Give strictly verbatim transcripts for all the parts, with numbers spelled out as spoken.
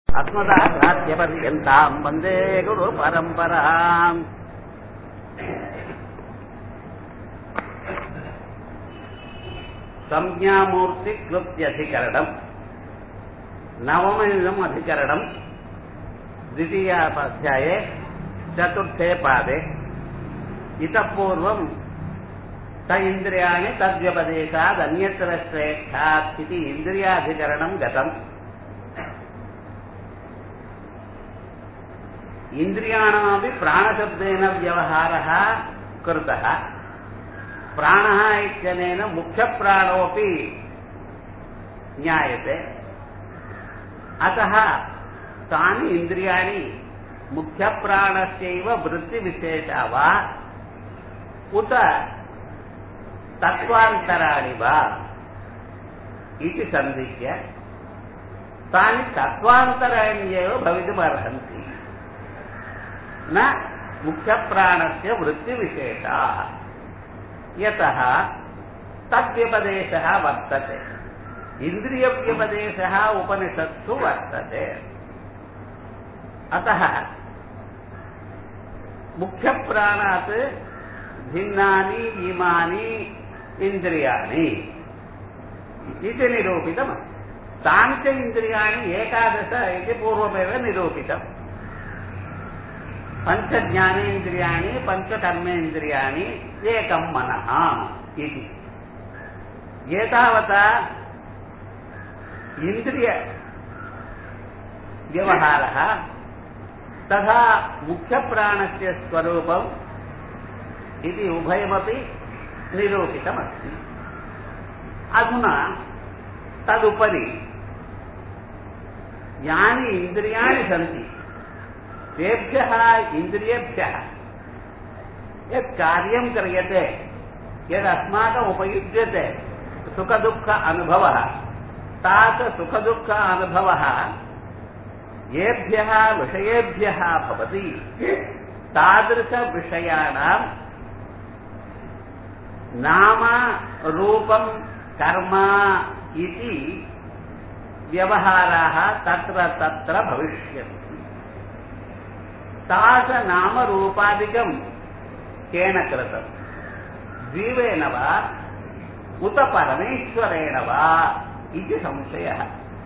अस्मदाचार्यपर्यन्ताम् वन्दे गुरुपरम्पराम् संज्ञामूर्तिक्लृप्त्यधिकरणम् नवममिदम् अधिकरणम् द्वितीयाध्याये चतुर्थे पादे इतः पूर्वम् स इन्द्रियाणि तद्व्यपदेशात् अन्यत्र श्रेष्ठात् इति इन्द्रियाधिकरणम् गतम्। इन्द्रियाणामपि प्राणशब्देन व्यवहारः कृतः। प्राणः इत्यनेन मुख्यप्राणोऽपि ज्ञायते। अतः तानि इन्द्रियाणि मुख्यप्राणस्यैव वृत्तिविशेषा वा उत तत्त्वान्तराणि वा इति सन्दिह्य तानि तत्त्वान्तराण्येव भवितुमर्हन्ति, न मुख्यप्राणस्य वृत्तिविशेषाः। यतः तद्व्यपदेशः वर्तते, इन्द्रियव्यपदेशः उपनिषत्सु वर्तते। अतः मुख्यप्राणात् भिन्नानि इमानि इन्द्रियाणि इति निरूपितमस्ति। तानि च इन्द्रियाणि एकादश इति पूर्वमेव निरूपितम्। पञ्चज्ञानेन्द्रियाणि पञ्चकर्मेन्द्रियाणि एकं मनः इति। एतावता इन्द्रियव्यवहारः तथा मुख्यप्राणस्य स्वरूपम् इति उभयमपि निरूपितमस्ति। अधुना तदुपरि यानि इन्द्रियाणि सन्ति तेभ्यः इन्द्रियेभ्यः यत् कार्यं क्रियते, यदस्माकम् उपयुज्यते सुखदुःख अनुभवः, तात् सुखदुःख अनुभवः येभ्यः विषयेभ्यः भवति तादृशविषयाणां नाम रूपं कर्म इति व्यवहाराः तत्र तत्र भविष्यन्ति। तास नामरूपादिकं केन कृतं, जीवेन वा उत परमेश्वरेण वा इति संशयः।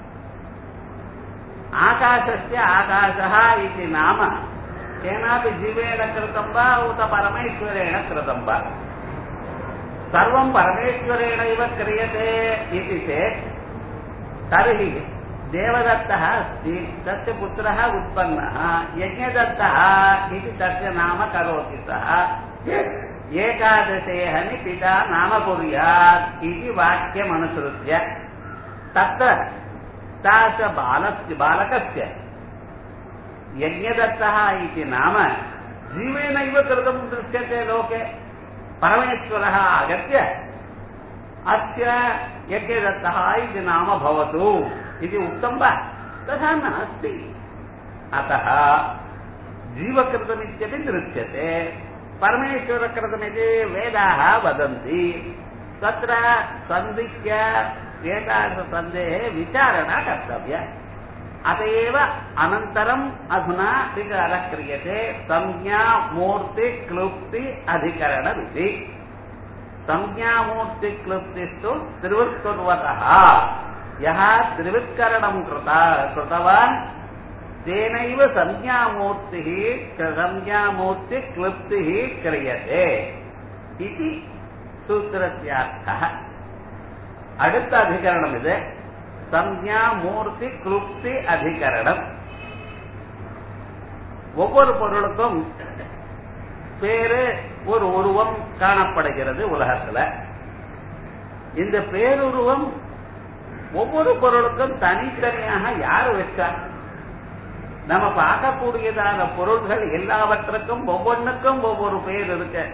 आकाशस्य आकाशः इति नाम केनापि जीवेन कृतं वा उत परमेश्वरेण कृतं वा? सर्वं परमेश्वरेणैव क्रियते इति चेत् तर्हि देवदत्तः अस्ति, तस्य पुत्रः उत्पन्नः, यज्ञदत्तः इति तस्य नाम करोति सः, एकादशेहनि पिता नाम कुर्यात् इति वाक्यमनुसृत्य तत्र तास बालस्य बालकस्य यज्ञदत्तः इति नाम जीवेनैव कृतं दृश्यते लोके। परमेश्वरः आगत्य अस्य यज्ञदत्तः इति नाम भवतु इति उक्तं वा? तथा नास्ति। अतः जीवकृतमित्यपि दृश्यते, परमेश्वरकृतमिति वेदाः वदन्ति। तत्र सन्दिह्य एतादृशसन्देहे विचारणा कर्तव्या। अत एव अनन्तरम् अधुना विचारः क्रियते संज्ञामूर्तिक्लृप्ति अधिकरणमिति। संज्ञामूर्तिक्लृप्तिस्तु त्रिवृत्कुर्वतः यः त्रिवृत्करणं कृतवान् तेनैव संज्ञामूर्तिः संज्ञामूर्तिक्लृप्तिः क्रियते इति सूत्रस्यार्थः। அடுத்த அதிகரணம் இது संज्ञामूर्ति क्लृप्ति अधिकरणம். ஒவ்வொரு பொருளுக்கும் பேரு ஒரு உருவம் காணப்படுகிறது உலகத்துல. இந்த பேருருவம் ஒவ்வொரு பொருளுக்கும் தனித்தனியாக யாரு வச்சா? நம்ம பார்க்கக்கூடியதான பொருள்கள் எல்லாவற்றுக்கும் ஒவ்வொன்றுக்கும் ஒவ்வொரு பேர் இருக்கு.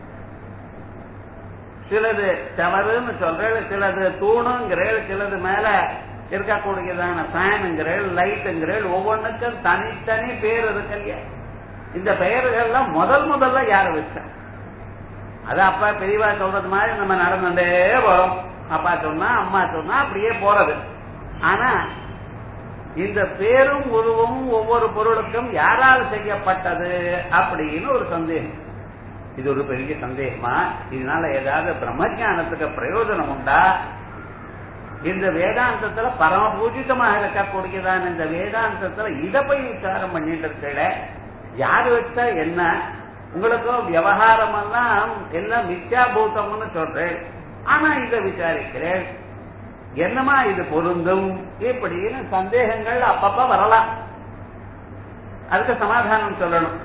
சிலது செவருன்னு சொல்றேன், சிலது தூணுங்கிறேன், சிலது மேல இருக்கக்கூடியதான ஃபேனுங்கிறேன், லைட்டுங்கிறேன், ஒவ்வொன்றுக்கும் தனித்தனி பேர் இருக்கு இல்லையா? இந்த பெயர்கள்லாம் முதல் முதல்ல யாரு வச்சா? அது அப்பா பெரியவா சொல்றது மாதிரி நம்ம நடந்துட்டே போறோம். அப்பா சொன்னா அம்மா சொன்னா அப்படியே போறது. ஆனா இந்த பேரும் உருவமும் ஒவ்வொரு பொருளுக்கும் யாரால் செய்யப்பட்டது அப்படின்னு ஒரு சந்தேகம். இது ஒரு பெரிய சந்தேகமா? இதனால ஏதாவது பிரம்மஞானத்துக்கு பிரயோஜனம் உண்டா? இந்த வேதாந்தத்துல பரம பூஜிதமாக இருக்கக்கூடியதான் இந்த வேதாந்தத்துல இதை போய் விசாரம் பண்ணிட்டு இருக்கல. யாரு வச்சா என்ன? உங்களுக்கும் விவகாரம் எல்லாம் எல்லாம் மித்யாபூதம்னு சொல்றேன். ஆனா இதை விசாரிக்கிறேன், என்னமா இது பொருந்தும் இப்படின்னு சந்தேகங்கள் அப்பப்ப வரலாம். அதுக்கு சமாதானம் சொல்லணும்.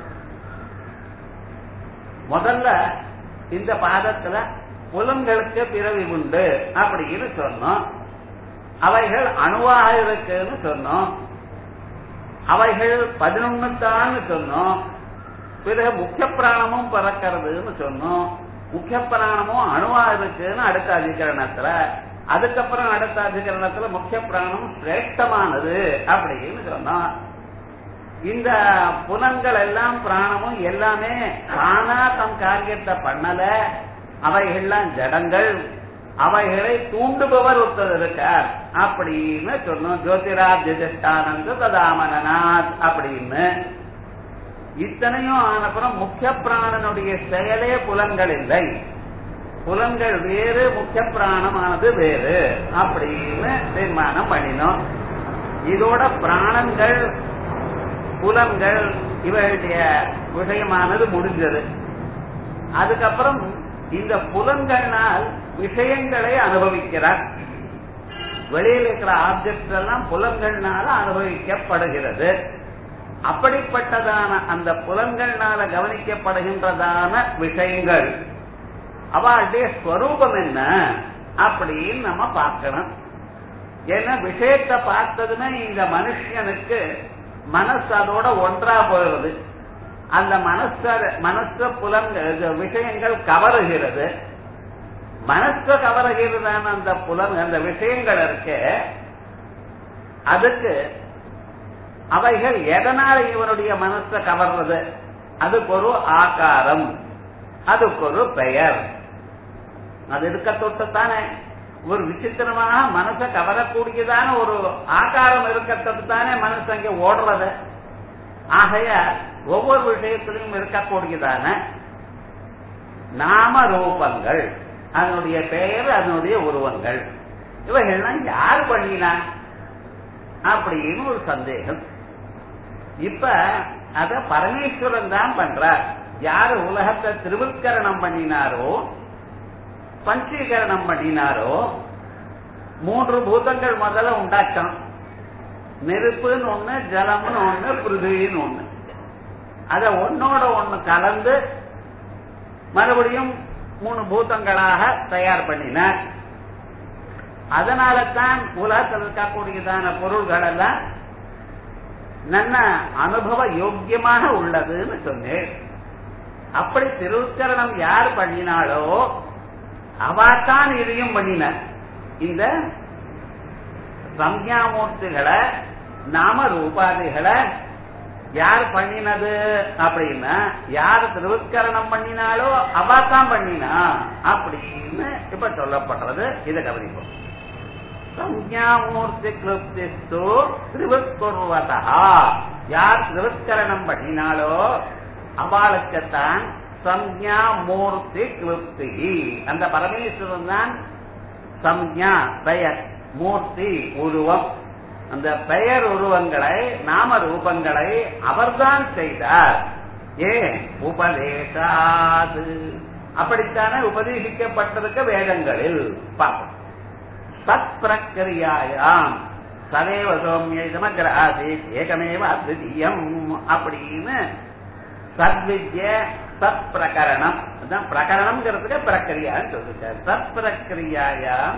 முதல்ல இந்த பாதத்துல புலன்களுக்கு பிறவி உண்டு அப்படின்னு சொன்னோம். அவைகள் அணுவாக இருக்குன்னு சொன்னோம். அவைகள் பதினொன்னுத்தான்னு சொன்னோம். பிறகு முக்கிய பிராணமும் பறக்கிறதுன்னு சொன்னோம். முக்கிய பிராணமும் அணுவா இருக்குன்னு அடுத்த அதிகரணத்துல, அதுக்கப்புறம் அடுத்த அதிகரணத்துல முக்கிய பிராணம் சிரேஷ்டமானது அப்படின்னு சொன்னோம். இந்த புலன்கள் எல்லாம் பிராணமும் எல்லாமே தானா தம் காரியத்தை பண்ணல, அவைகள்லாம் ஜடங்கள், அவைகளை தூண்டுபவர் ஒருத்தர் இருக்கார் அப்படின்னு சொன்னோம். ஜோதிராஜ்யதிஷ்டானந்த ததாமனநாத் அப்படின்னு. இத்தனையும் ஆனப்புறம் முக்கிய பிராணனுடைய செயலே புலன்கள் இல்லை, புலன்கள் வேறு, முக்கிய பிராணமானது வேறு அப்படின்னு தீர்மானம் பண்ணினோம். இதோட பிராணங்கள் புலன்கள் இவர்களுடைய விஷயமானது முடிஞ்சது. அதுக்கப்புறம் இந்த புலன்கள்னால் விஷயங்களை அனுபவிக்கிறார். வெளியில் இருக்கிற ஆப்ஜெக்ட் எல்லாம் புலன்கள்னால அனுபவிக்கப்படுகிறது. அப்படிப்பட்டதான அந்த புலன்கள்னால கவனிக்கப்படுகின்றதான விஷயங்கள் அவளுடைய ஸ்வரூபம் என்ன அப்படின்னு நம்ம பார்க்கணும். ஏன்னா விஷயத்தை பார்த்ததுமே இந்த மனுஷனுக்கு மனசு அதோட ஒன்றா போகிறது. அந்த மனச மனச புலன்கள் விஷயங்கள் கவருகிறது. மனச கவருகிறதான அந்த புலன் அந்த விஷயங்கள் இருக்கு, அதுக்கு அவைகள் எதனால இவனுடைய மனசை கவர்றது? அதுக்கு ஒரு ஆகாரம், அதுக்கு ஒரு பெயர். அது இருக்க தொட்டுத்தானே ஒரு விசித்திரமான மனசை கவரக்கூடியதான ஒரு ஆகாரம் இருக்கத்தொட்டு தானே மனசு அங்கே ஓடுறது. ஆகைய ஒவ்வொரு விஷயத்திலும் இருக்கக்கூடியதான நாம ரூபங்கள், அதனுடைய பெயர், அதனுடைய உருவங்கள், இவைகள்லாம் யார் பண்ணினா அப்படின்னு ஒரு சந்தேகம். இப்ப அத பரமேஸ்வரன் தான் பண்றார். யாரு உலகத்தை திருவிற்கரணம் பண்ணினாரோ, பஞ்சீகரணம் பண்ணினாரோ, மூன்று பூதங்கள் முதல்ல உண்டாச்சான். நெருப்புன்னு ஒண்ணு, ஜலம்னு ஒண்ணு, பிருதிவின்னு ஒண்ணு. அத ஒன்னோட ஒண்ணு கலந்து மறுபடியும் மூணு பூதங்களாக தயார் பண்ணினார். அதனால தான் உலகத்தில் இருக்கக்கூடியதான பொருள்கள் எல்லாம் நல்ல அனுபவ யோக்கியமாக உள்ளதுன்னு சொன்னேன். அப்படி திருவுக்கரணம் யார் பண்ணினாலோ அவாத்தான் இதையும் பண்ணினார். இந்த சம்ஞாமூர்த்திகளை நாம ரூபாதிகளை யார் பண்ணினது அப்படின்னா, யார் திருவுக்கரணம் பண்ணினாலோ அவாத்தான் பண்ணினா அப்படின்னு இப்ப சொல்லப்படுறது. இதை கவனிப்போம். சம்ஞாமூர்த்தி கிருப்திஸ்து திருவுக்குர்வதா, யார் திருவுக்கரணம் பண்ணினாலோ அவளுக்குத்தான் சம்ஞா மூர்த்தி கிருப்தி. அந்த பரமேஸ்வரன் தான் சம்ஞா பெயர், மூர்த்தி உருவம். அந்த பெயர் உருவங்களை நாம ரூபங்களை அவர்தான் செய்தார். ஏன்? உபதேசாது, அப்படித்தானே உபதேசிக்கப்பட்டிருக்க வேதங்களில் பார்ப்போம். சத் பிரக்கிரியாயாம் சதேவ சௌமிய சமக்ர ஆசீத் ஏகமேவ அத்விதீயம் அப்படின்னு சத்வித்ய சத் பிரகரணம், பிரகரணம்ங்கிறதுக்கு பிரக்கிரியான்னு சொல்லிருக்காரு. சத் பிரக்கிரியாயாம்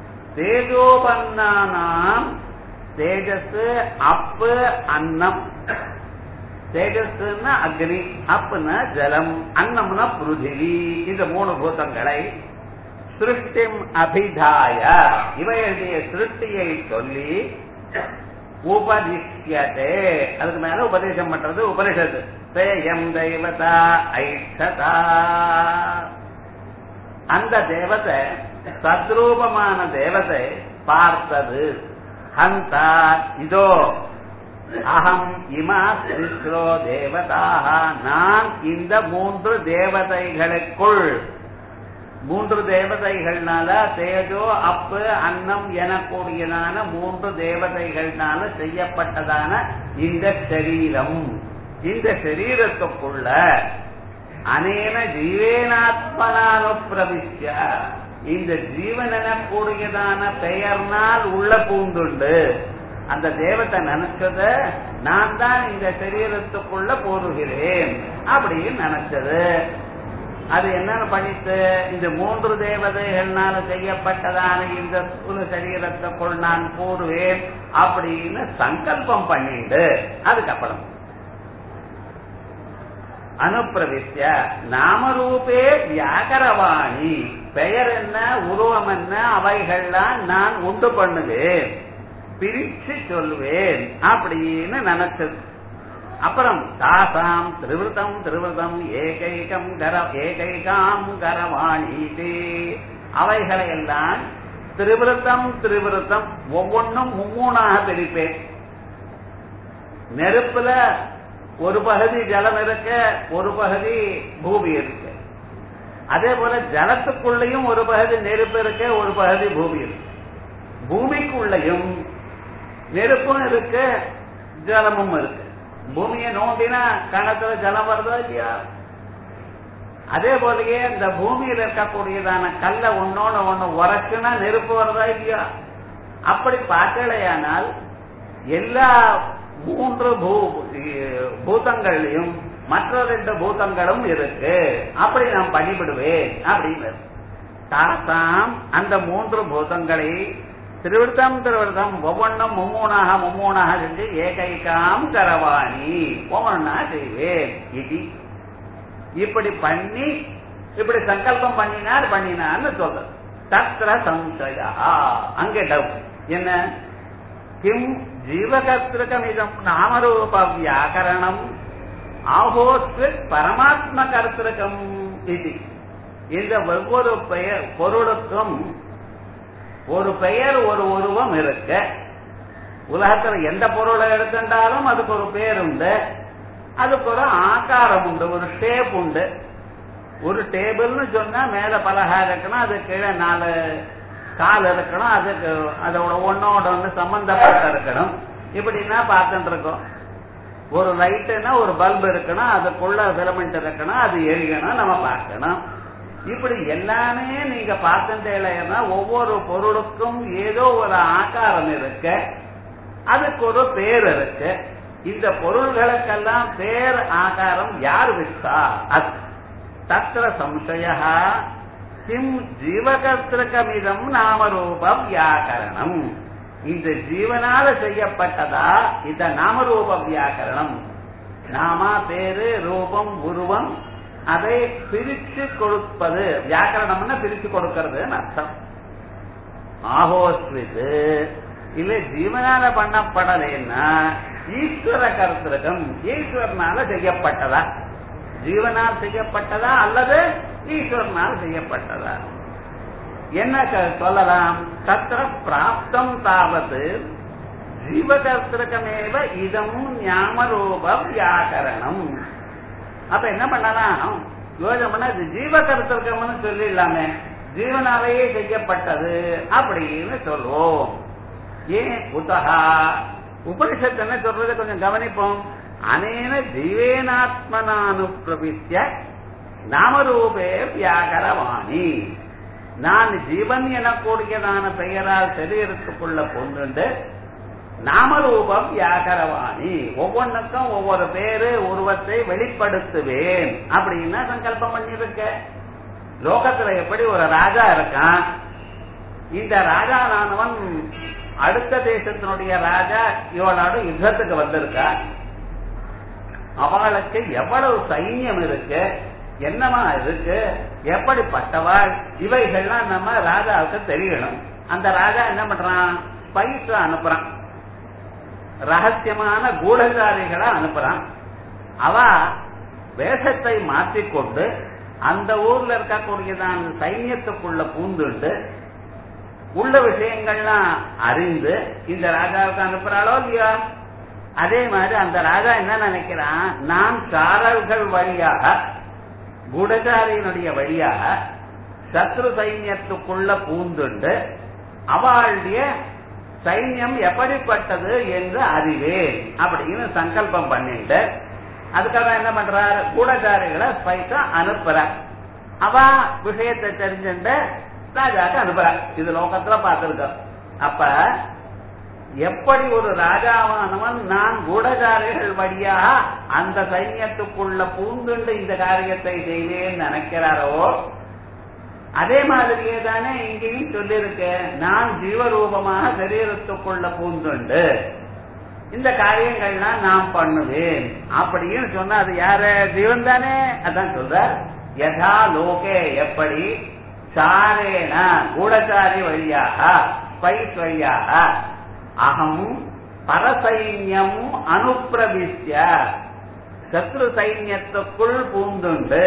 தேஜோபன்னானாம், தேஜஸ் அப்பு அன்னம். தேஜஸ்னா அக்னி, அப்புனா ஜலம், அன்னம்னா பிருத்திவி. இந்த மூணு பூதங்களை சிருஷ்டிம் அபிதாய, இவையுடைய சிருஷ்டியை சொல்லி உபதிஷ்யதே, அதுக்கு மேல உபதேசம் பண்றது உபனிஷத்து. சேயம் தெய்வதா ஐஷதா, அந்த தேவதை சத்ரூபமான தேவதை பார்த்தது. ஹந்தா இதோ அகம் இமா திஸ்ரோ தேவதாக நான் இந்த மூன்று தேவதைகளுக்குள் மூன்று தேவதைகள்னால தேஜோ அப்பு அன்னம் எனக்கூடியதான மூன்று தேவதைகள்னால செய்யப்பட்டதான இந்த சரீரம் இந்த சரீரத்துக்குள்ள அனேன ஜீவேனாத்மனானுப்பிரவிஷ்ய இந்த ஜீவன் எனக்கூடியதான பெயர்னால் உள்ள பூந்துண்டு அந்த தேவத்தை நினைச்சத நான் தான் இந்த சரீரத்துக்குள்ள போருகிறேன் அப்படின்னு நினைச்சது. அது என்னன்னு பண்ணிட்டு இந்த மூன்று தேவதைகள்னால செய்யப்பட்டதான இந்த ஸ்தூல சரீரத்துக்குள் நான் போருவேன் அப்படின்னு சங்கல்பம் பண்ணிட்டு அதுக்கப்புறம் அனுப்பிரவிஷ்ய நாமரூபே வியாகரவாணி பெயர் என்ன உருவம் என்ன அவைகள்லாம் நான் உண்டு பண்ணுவேன் பிரிச்சு சொல்வேன் அப்படின்னு நினைச்சது. அப்புறம் தாசாம் திரிவிருத்தம் திரிவிருத்தம் ஏகைகம் கர ஏகைகாம் கரவாணி அவைகளை எல்லாம் திரிவிருத்தம் திரிவிருத்தம் ஒவ்வொன்றும் மும்மூணாக பிரிப்பேன். நெருப்புல ஒரு பகுதி ஜலம் இருக்க ஒரு பகுதி பூமி இருக்கு. அதே போல ஜலத்துக்குள்ளேயும் ஒரு பகுதி நெருப்பு இருக்க ஒரு பகுதி பூமி இருக்கு. பூமிக்குள்ளேயும் நெருப்பும் இருக்கு ஜலமும் இருக்கு. பூமியை நோண்டினா கணத்துல ஜலம் வருதோ இல்லையா? அதே போலயே இந்த பூமியில இருக்கக்கூடியதான கல்ல ஒன்னோன்னு ஒண்ணு உரைச்சுனா நெருப்பு வருதா இல்லையா? அப்படி பார்க்கலையானால் எல்லா மூன்று பூ பூதங்களையும் மற்ற ரெண்டு பூதங்களும் இருக்கு. அப்படி நான் பண்ணிவிடுவேன் அப்படின்னு தாசாம் அந்த மூன்று பூதங்களை திருவிருத்தம் திருவிருத்தம் ஒவ்வொன்றும் மும்மூணாக மும்மூணாக செஞ்சு ஏகைகாம் கரவாணி ஒவ்வொன்னா செய்வேன். இது இப்படி பண்ணி இப்படி சங்கல்பம் பண்ணினார் பண்ணினார்னு சொல்ற தத்ர சம்சயா. அங்கே டவுட் என்ன? கிம் ஜீவகர்த்திருக்கமிதம் நாமரூப வியாக்கரணம் ஆஹோஸ்து பரமாத்ம கர்த்திருக்கம் இது. இந்த ஒவ்வொரு பெயர் பொருளுக்கும் ஒரு பெயர் ஒரு உருவம் இருக்க. உலகத்துல எந்த பொருளை எடுத்துட்டாலும் அதுக்கு ஒரு பேர் உண்டு, அதுக்கு ஒரு ஆகாரம் உண்டு, ஒரு ஷேப் உண்டு. ஒரு டேபிள்னு சொன்னா மேல பலகா இருக்கணும், அது கீழே நாலு கால் இருக்கணும், அதுக்கு அதோட ஒன்னோட ஒண்ணு சம்பந்தப்பட்ட இருக்கணும். இப்படின்னா பார்த்துட்டு இருக்கோம். ஒரு லைட்டுன்னா ஒரு பல்பு இருக்கணும், அதுக்குள்ள ஃபிலமெண்ட் இருக்கணும், அது எரியணும், நம்ம பார்க்கணும். இப்படி எல்லாமே நீங்க பார்த்துட்டேன்னா ஒவ்வொரு பொருளுக்கும் ஏதோ ஒரு ஆகாரம் இருக்கு, அதுக்கு ஒரு பேர் இருக்கு. இந்த பொருள்களுக்கெல்லாம் பேர் ஆகாரம் யார் விட்டா? அது தத்திர சம்சயா கிம் ஜீவகர்த்திருக்கமிதம் நாமரூப வியாக்கரணம். இந்த ஜீவனால செய்யப்பட்டதா இந்த நாமரூப வியாக்கரணம்? நாமா பேரு ரூபம் உருவம் அதை பிரிச்சு கொடுப்பது. வியாக்கரணம்னா பிரிச்சு கொடுக்கிறது அர்த்தம். ஆஹோஸ்விது இல்ல ஜீவனால பண்ணப்படலைன்னா ஈஸ்வர கர்த்திருக்கம் ஈஸ்வரனால செய்யப்பட்டதா? ஜீவனால் செய்யப்பட்டதா அல்லது ஈஸ்வரனால் செய்யப்பட்டதா? என்ன சொல்லலாம்? தத்திர பிராப்தம் தாவது ஜீவகர்த்திருக்கமேவ இதம் ஞாமரூப வியாக்கரணம். அப்ப என்ன பண்ணலாம்? யோஜனை பண்ண ஜீவகர்த்திருக்கம்னு சொல்லிடலாமே, ஜீவனாலேயே செய்யப்பட்டது அப்படின்னு சொல்லுவோம். ஏன் உதகா உபனிஷத்து என்ன சொல்றது கொஞ்சம் கவனிப்போம். அனேன ஜீவேனாத்மனானுப்பிரவிஷ்ய நாமரூபே வியாகரவாணி. நான் ஜீவன் எனக்கூடியதான பெயரால் சரீரத்துக்குள்ள பொண்ணுண்டு நாமரூபம் வியாகரவாணி ஒவ்வொன்றுக்கும் ஒவ்வொரு பேரு உருவத்தை வெளிப்படுத்துவேன் அப்படின்னா சங்கல்பம் பண்ணிருக்க. லோகத்துல எப்படி ஒரு ராஜா இருக்கான், இந்த ராஜாவானவன் அடுத்த தேசத்தினுடைய ராஜா இவனோட யுத்தத்துக்கு வந்திருக்கா, அவளுக்கு எவ்வளவு சைன்யம் இருக்கு, என்னமா இருக்கு, எப்படிப்பட்டவாள், இவைகள்லாம் நம்ம ராஜாவுக்கு தெரியணும். அந்த ராஜா என்ன பண்றான்? ஸ்பைஸ் அனுப்புறான், ரகசியமான கூடசாரிகளை அனுப்புறான். அவ வேஷத்தை மாற்றிக்கொண்டு அந்த ஊர்ல இருக்கக்கூடியதான் சைன்யத்துக்குள்ள பூந்துண்டு உள்ள விஷயங்கள்லாம் அறிந்து இந்த ராஜாவுக்கு அனுப்புறாளோ இல்லையா? அதே மாதிரி அந்த ராஜா என்ன நினைக்கிறான், நான் சாரல்கள் வழியாக குடச்சாரியினுடைய வழியாக சத்ரு சைன்யத்துக்குள்ள பூந்துண்டு அவளுடைய சைன்யம் எப்படிப்பட்டது என்று அறிவேன் அப்படின்னு சங்கல்பம் பண்ணிட்டு அதுக்காக என்ன பண்றாரு, கூடச்சாரிகளை ஸ்பைஸா அனுப்புறார். அவ விஷயத்தை தெரிஞ்சுட்டு ராஜாக்கு அனுப்புறார். இது லோகத்துல பார்த்திருக்க. அப்ப எப்படி ஒரு ராஜாவானவன் நான் கூடச்சாரிகள் வழியாக அந்த சைன்யத்துக்குள்ள பூந்துண்டு இந்த காரியத்தை செய்வேன்னு நினைக்கிறாரோ அதே மாதிரியே தானே இங்கேயும் சொல்லியிருக்கேன், நான் ஜீவரூபமாக சரீரத்துக்குள்ள பூந்துண்டு இந்த காரியங்கள்லாம் நான் பண்ணுவேன் அப்படின்னு சொன்னா அது யாரு, ஜீவன் தானே. அதான் சொல்ற, யதா லோகே எப்படி சாரேன கூடச்சாரி வழியாக ஸ்பைஸ் வழியாக அகம் பரசைன்யம் அனுப்பிரவிஷ்ய சத்ரு சைன்யத்துக்குள் பூந்துண்டு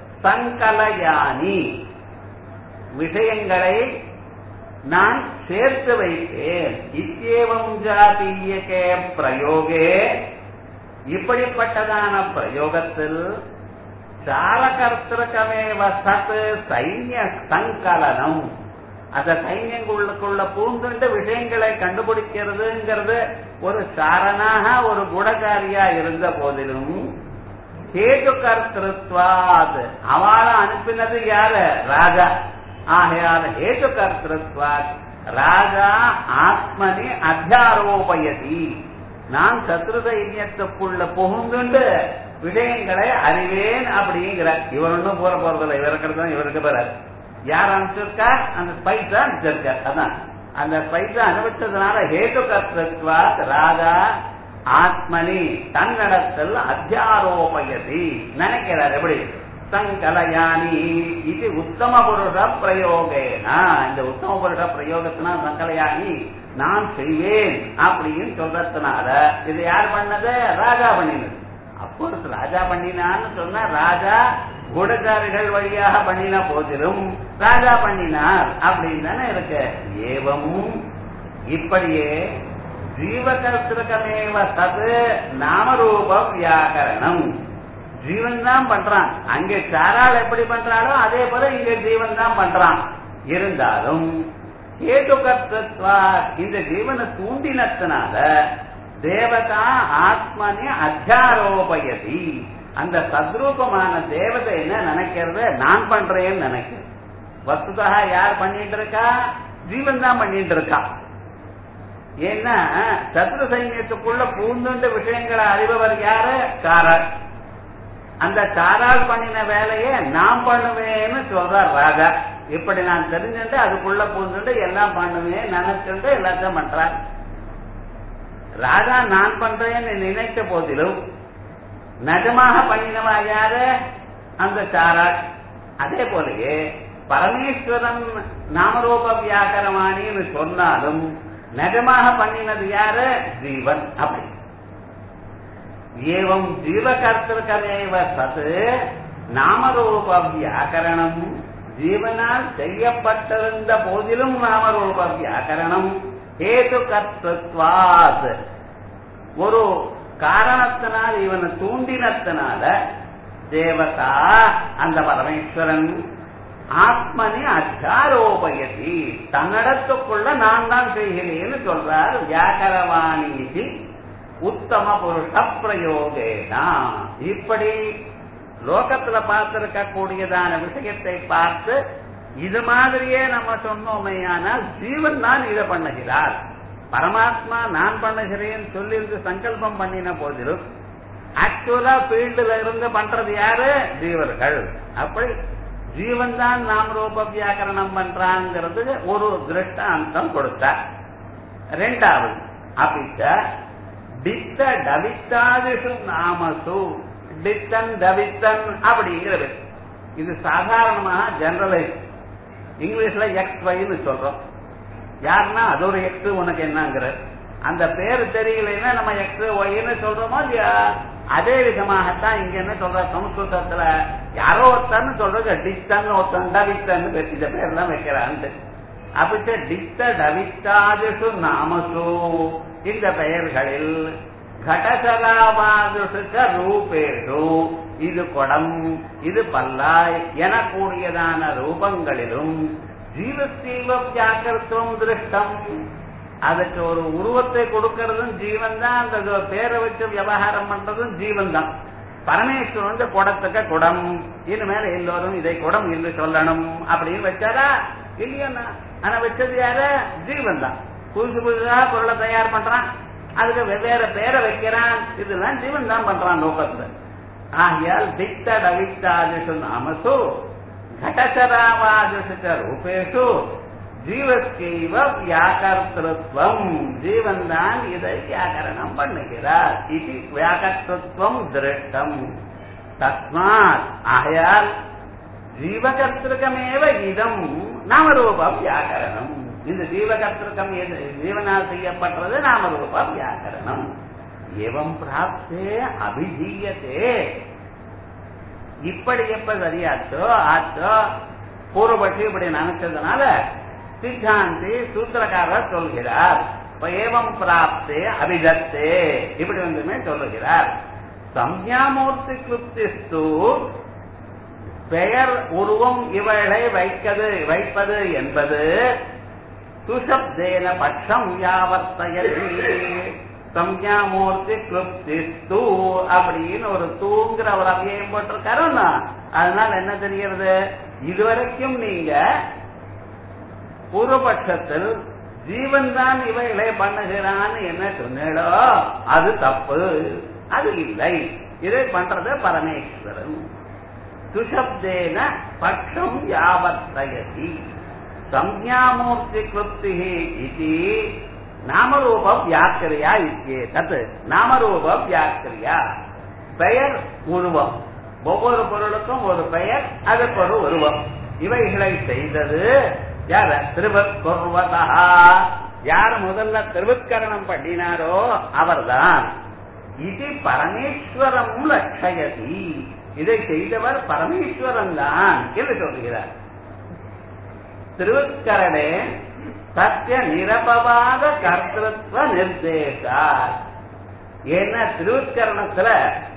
சங்கலயானி விஷயங்களை நான் சேர்த்து வைத்தேன். இத்தேவம் ஜாதீயகே பிரயோகே இப்படிப்பட்டதான பிரயோகத்தில் சாரகர்த்திருக்கமேவ சத் சைன்ய சங்கலனம் அந்த சைன்யங்களுக்குள்ள பூந்துண்டு விஷயங்களை கண்டுபிடிக்கிறதுங்கிறது ஒரு சாரனாக ஒரு குணகாரியா இருந்த போதிலும் கேது கர்த்திருவாத் அவளை அனுப்பினது யாரு, ராஜா. ஆகையால் ஹேது கர்த்திருவாத் ராஜா ஆத்மனி அத்தியாரோபயதி நான் சத்ரு சைன்யத்துக்குள்ள புகுந்துண்டு விஷயங்களை அறிவேன் அப்படிங்கிற. இவர் ஒன்னும் போற போறதில்லை, இவருக்கு இவருக்கு பெறார். யார் அனுப்பிச்சிருக்கா, அந்த ஸ்பைஸா அனுப்பிச்சிருக்க. அதான் அந்த ஸ்பைஸா அனுப்பிச்சதுனால ஹேது கர்த்திருவாத் ராஜா ஆத்மனி தன்னிடத்தில் அத்தியாரோபயதி நினைக்கிறார். எப்படி சங்கலயானி இது உத்தம புருஷ பிரயோகேனா இந்த உத்தம புருஷ பிரயோகத்தினா சங்கலயானி நான் செய்வேன் அப்படின்னு சொல்றதுனால இது யார் பண்ணது, ராஜா பண்ணினது. அப்போ ராஜா பண்ணினான்னு சொன்னா ராஜா குடச்சாரிகள் வழியாக பண்ணின போதிலும் ராஜா பண்ணினார் அப்படின்னு தானே இருக்கு. ஏவம் இப்படியே ஜீவகர்த்திருக்கமேவ சது நாமரூப வியாக்கரணம் ஜீவன் தான் பண்றான். அங்கே சாரால் எப்படி பண்றாளோ அதே போல இங்க ஜீவன் தான் பண்றான். இருந்தாலும் கேது கர்த்தத்வா இந்த ஜீவனை தூண்டினத்தினால தேவதா ஆத்மனி அத்தியாரோபயதி அந்த சத்ரூபமான தேவதை என்ன நினைக்கிறது, நான் பண்றேன்னு நினைக்கிறேன். வஸ்துதா யார் பண்ணிட்டு இருக்கா, ஜீவன் தான் பண்ணிட்டு இருக்கா. ஏன்னா சத்ரு சைன்யத்துக்குள்ள பூந்துண்டு விஷயங்களை அறிபவர் யாரு, சாரால். அந்த சாரால் பண்ணின வேலையை நான் பண்ணுவேன்னு சொல்றார் ராஜா. இப்படி நான் தெரிஞ்சுட்டு அதுக்குள்ள பூந்துட்டு எல்லாம் பண்ணுவேன் நினைச்சுட்டு எல்லாத்தையும் பண்றார். ராஜா நான் பண்றேன்னு நினைத்த போதிலும் நிஜமாக பண்ணினவா யாரு, அந்த சாரால். அதே போலயே பரமேஸ்வரன் நாமரூப வியாக்கரமானின்னு சொன்னாலும் நிஜமாக பண்ணினது யாரு, ஜீவன். அப்படி ஏவம் ஜீவகர்த்திருக்கமேவ சத் நாமரூப வியாக்கரணம் ஜீவனால் செய்யப்பட்டிருந்த போதிலும் நாமரூப வியாக்கரணம் ஹேது கர்த்தத்வாத் ஒரு காரணத்தினால் இவனை தூண்டினத்தினால தேவதா அந்த பரமேஸ்வரன் ஆத்மனி அத்தியாரோபயதி தன்னிடத்துக்குள்ள நான் தான் செய்கிறேன்னு சொல்றார். வியாக்கரவாணி உத்தம புருஷ பிரயோகேனா இப்படி லோகத்துல பார்த்திருக்க கூடியதான விஷயத்தை பார்த்து இது மாதிரியே நம்ம சொன்னோமையானால் ஜீவன் தான் இதை பண்ணுகிறார். பரமாத்மா நான் பண்ணுகிறேன் சொல்லிருந்து சங்கல்பம் பண்ணின போதிலும் ஆக்சுவலா ஃபீல்டுல இருந்து பண்றது யாரு, ஜீவர்கள். அப்படி ஜீவன் தான் நாம் ரூப வியாக்கரணம் பண்றாங்கிறது ஒரு திருஷ்டாந்தம் கொடுத்தார். ரெண்டாவது அபிச்ச டித்த டவித்தாதிஷு நாமசு டித்தன் டவித்தன் அப்படிங்கிறது இது சாதாரணமாக ஜெனரலைஸ் இங்கிலீஷ்ல எக்ஸ் ஒய்ன்னு சொல்றோம். யாருன்னா அது ஒரு எக்ஸ் உனக்கு என்னங்கிற அந்த பேரு தெரியலன்னா நம்ம எக்ஸ் ஒய்ன்னு சொல்றோமோ இல்லையா, அதே விதமாகத்தான் இங்க என்ன சொல்ற சமஸ்கிருதத்துல யாரோ ஒருத்தன்னு சொல்றது டிஸ்டன் ஒருத்தன் டவித்தன் இந்த பேர் தான் வைக்கிறான்ட்டு. அபிச்ச டித்த டவித்தாதிஷு நாமசு இந்த பெயர்களில் கடசலாவாதுஷ ரூபேஷு இது குடம் இது பல்லாய் எனக்கூடியதான ரூபங்களிலும் ஜீவஸ்தீவ வியாக்கிருத்தம் திருஷ்டம். அதுக்கு ஒரு உருவத்தை கொடுக்கறதும் ஜீவன் தான், அந்த பேரை வச்சு விவகாரம் பண்றதும் ஜீவன் தான். பரமேஸ்வரன் வந்து குடத்துக்கு குடம், இனிமேல எல்லோரும் இதை குடம் என்று சொல்லணும் அப்படின்னு வச்சாரா இல்லையா? ஆனா வச்சது யார? ஜீவன் தான். புதுசு புதுசா பொருளை தயார் பண்றான், அதுக்கு வெவ்வேறு பேரை வைக்கிறான், இதெல்லாம் ஜீவன் தான் பண்றான் லோகத்துல. ஆகையால் திக்த டவித்தாதிஷு நாமசு கடசராவாதிஷ ரூபேஷு ஜீவஸ்கைவ வியாகர்த்திருத்வம் ஜீவன் தான் இதை வியாக்கரணம் பண்ணுகிறார். இது வியாகர்த்திருத்வம் திருஷ்டம். தஸ்மாத் ஆகையால் ஜீவகர்த்திருக்கமேவ இதம் நாமரூப வியாக்கரணம். இந்த ஜீவகர்த்திருக்கம் ஜீவனால் செய்யப்பட்டது நாமரூப வியாக்கரணம். ஏவம் பிராப்தே அபிதீயத்தே. இப்படி எப்ப சரியாச்சோ ஆச்சோ பூர்வபட்சி இப்படி நினைச்சதுனால சித்தாந்தி சூத்திரக்காரர் சொல்கிறார். ஏவம் பிராப்தே அபிதத்தே இப்படி வந்துமே சொல்லுகிறார். சம்ஞாமூர்த்தி கிருப்திஸ்து பெயர் உருவம் இவளை வைக்கது வைப்பது என்பது சுஷப்தேன பட்சம் யாவர்த்தயதி. சம்ஞாமூர்த்தி கிருப்திஸ்து அப்படின்னு ஒரு தூங்குற ஒரு அவ்வியம் போட்டிருக்காருன்னா அதனால என்ன தெரிகிறது? இதுவரைக்கும் நீங்க பூர்வபட்சத்தில் ஜீவன் தான் இவைகளை பண்ணுகிறான்னு என்ன சொன்னோ அது தப்பு, அது இல்லை. இதை பண்றது பரமேஸ்வரன். சுஷப்தேன பட்சம் யாவர்த்தயதி சம்ஞாமூர்த்தி கிருப்தி இது நாமரூப வியாக்கிரியா இத்யேதத். நாமரூப வியாக்கிரியா பெயர் உருவம், ஒவ்வொரு பொருளுக்கும் ஒரு பெயர், அதுக்கு ஒரு உருவம். இவைகளை செய்தது யார? திருவத்குர்வதா. யார் முதல்ல திருவுத்கரணம் பண்ணினாரோ அவர்தான். இது பரமேஸ்வரம் லட்சயதி. இதை செய்தவர் பரமேஸ்வரன் தான் என்று சொல்கிறார். திருவுத்கரணே சத்திய நிரபவாத கர்த்திருவ நிர்தேசா. ஏன்னா திருவுத்கரணத்துல